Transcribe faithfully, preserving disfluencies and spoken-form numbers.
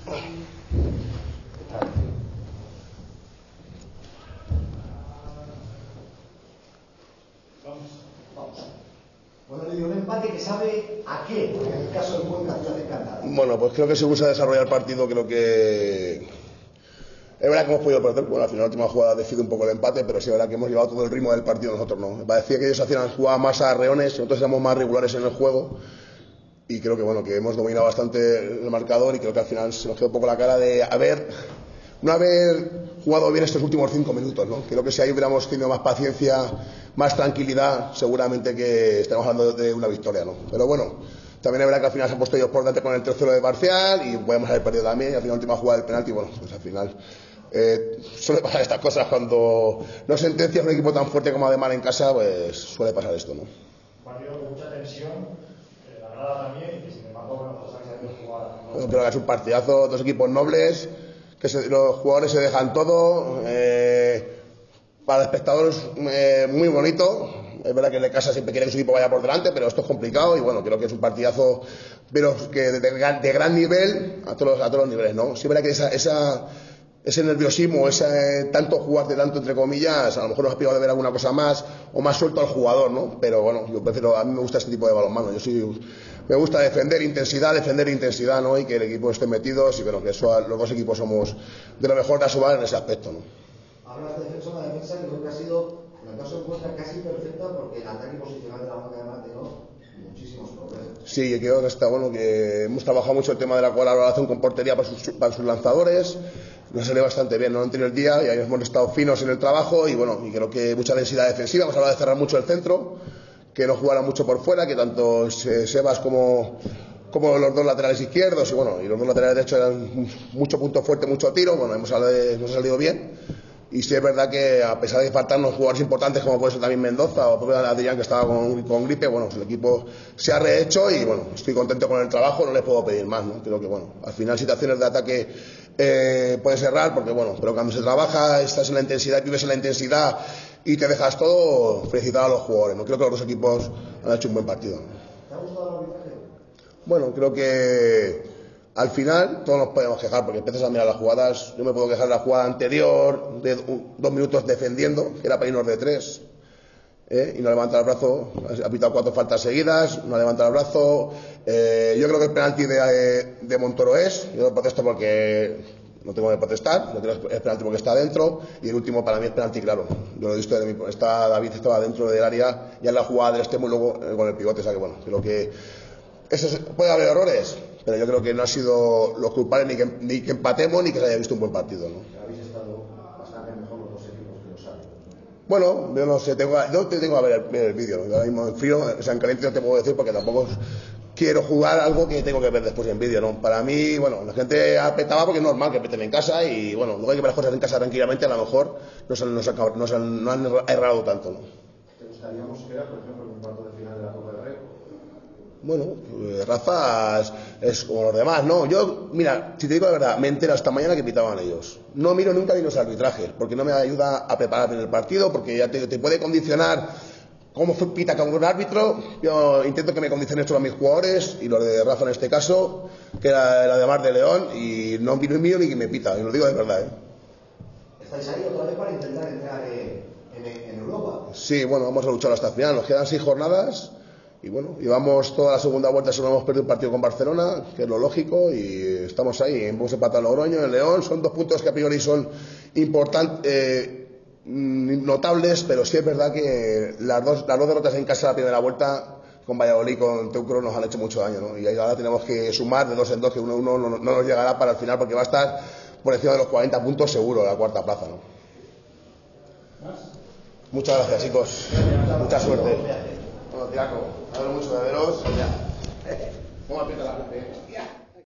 Bueno, le digo, un empate que sabe a qué, porque en el caso del Cuenca Ciudad Encantada. Bueno, pues creo que según se ha desarrollado el partido, creo que es verdad que hemos podido perder. Bueno, al final la última jugada decide un poco el empate, pero sí es verdad que hemos llevado todo el ritmo del partido, nosotros no. Me parecía que ellos hacían jugar más a reones, nosotros éramos más regulares en el juego. Y creo que bueno, que hemos dominado bastante el marcador y creo que al final se nos quedó un poco la cara de haber, no haber jugado bien estos últimos cinco minutos, ¿no? Creo que si ahí hubiéramos tenido más paciencia, más tranquilidad, seguramente que estaríamos hablando de una victoria, ¿no? Pero bueno, también es verdad que al final se han puesto ellos por delante con el tercero de parcial y podemos haber perdido también, y al final la última jugada del penalti, bueno, pues al final eh, suele pasar estas cosas cuando no sentencias un equipo tan fuerte como Ademar en casa, pues suele pasar esto, ¿no? Partido con mucha tensión. También, y que sin embargo, bueno, pues ha salido jugar, ¿no? Yo creo que es un partidazo, dos equipos nobles, que se, los jugadores se dejan todo, eh, para el espectador es eh, muy bonito. Es verdad que en casa siempre quiere que su equipo vaya por delante, pero esto es complicado y bueno, creo que es un partidazo, pero que de, de, de gran nivel a todos, a todos los niveles, ¿no? Sí es verdad que esa, esa, ese nerviosismo, ese tanto jugar de tanto entre comillas, a lo mejor nos ha pillado de ver alguna cosa más o más suelto al jugador, ¿no? Pero bueno, yo prefiero, a mí me gusta este tipo de balonmano. Yo soy, me gusta defender intensidad, defender intensidad, ¿no? Y que el equipo esté metido, y bueno, que eso, los dos equipos somos de lo mejor de Asobal en ese aspecto, ¿no? Hablas de defensa, una defensa que creo que ha sido, en el caso de Cuenca, casi perfecta, porque el ataque posicional de la banca de Mate, ¿no? Muchísimos problemas. Sí, yo creo que está bueno, que hemos trabajado mucho el tema de la colaboración con portería para sus, para sus lanzadores. Nos sale bastante bien, no han tenido el día y ahí hemos estado finos en el trabajo y bueno, y creo que mucha densidad defensiva. Hemos hablado de cerrar mucho el centro, que no jugara mucho por fuera, que tanto Sebas como, como los dos laterales izquierdos y bueno, y los dos laterales derechos eran mucho punto fuerte, mucho tiro. Bueno, hemos hablado de, nos ha salido bien. Y sí es verdad que a pesar de faltarnos jugadores importantes como puede ser también Mendoza o propio Adrián que estaba con, con gripe, bueno, el equipo se ha rehecho y bueno, estoy contento con el trabajo, no les puedo pedir más, ¿no? Creo que bueno, al final situaciones de ataque eh, puedes errar porque bueno, pero cuando se trabaja, estás en la intensidad, vives en la intensidad y te dejas todo, felicitar a los jugadores, ¿no? Creo que los dos equipos han hecho un buen partido, ¿no? ¿Te ha gustado el arbitraje? Bueno, creo que al final todos nos podemos quejar porque empiezas a mirar las jugadas. Yo me puedo quejar de la jugada anterior de un, dos minutos defendiendo, que era para irnos de tres, ¿eh? Y no levanta el brazo. Ha pitado cuatro faltas seguidas, no levanta el brazo. Eh, yo creo que el penalti de, de Montoro es, yo no protesto porque no tengo que protestar, yo creo que es penalti porque está dentro y el último para mí es penalti claro. Yo lo he visto de mi, está, David estaba dentro del área ya en la jugada del extremo y luego eh, con el pivote, o sea que bueno, creo que eso es, puede haber errores, pero yo creo que no ha sido los culpables ni que, ni que empatemos ni que se haya visto un buen partido, ¿no? Habéis estado bastante mejor los dos equipos que los árbitros. Bueno, yo no sé, tengo, no te tengo a ver el, el vídeo, ¿no? Ahora mismo en frío, o sea, en caliente no te puedo decir porque tampoco quiero jugar algo que tengo que ver después en vídeo, ¿no? Para mí, bueno, la gente apretaba porque es normal que peten en casa y bueno, luego hay que ver las cosas en casa tranquilamente, a lo mejor no, se, no, se, no, se, no han errado tanto, ¿no? ¿Te gustaría mosquear, por ejemplo, en un cuarto de final de la Copa del Rey? Bueno, pues Rafa es, es como los demás, ¿no? Yo, mira, si te digo la verdad, me entero hasta mañana que pitaban ellos. No miro nunca ni los arbitrajes, porque no me ayuda a preparar bien el partido, porque ya te, te puede condicionar cómo fue pita con un árbitro. Yo intento que me condicione esto a mis jugadores, y los de Rafa en este caso, que era la de Mar de León, y no miro, miro ni que me pita, y lo digo de verdad, ¿eh? ¿Estáis ahí otra vez para intentar entrar en, en, en Europa? Sí, bueno, vamos a luchar hasta el final, nos quedan seis jornadas. Y bueno, llevamos toda la segunda vuelta, solo hemos perdido un partido con Barcelona, que es lo lógico, y estamos ahí. Hemos empatado a Logroño, en León, son dos puntos que a priori son importantes, eh, notables, pero sí es verdad que las dos, las dos derrotas en casa de la primera vuelta, con Valladolid y con Teucro, nos han hecho mucho daño, ¿no? Y ahora tenemos que sumar de dos en dos, que uno, uno no, no nos llegará para el final, porque va a estar por encima de los cuarenta puntos seguro la cuarta plaza, ¿no? Muchas gracias, chicos. Mucha suerte. Bueno, Tiago, hablo mucho de veros. Ya. ¿Cómo aprieta la gente?